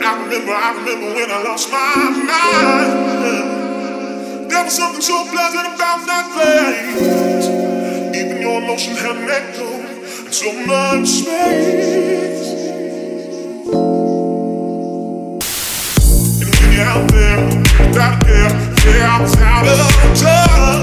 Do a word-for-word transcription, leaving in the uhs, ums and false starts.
I remember, I remember when I lost my mind. There was something so pleasant about that place. Even your emotion had an echo and so much space. And when you're out there without a care, yeah, I was out of touch.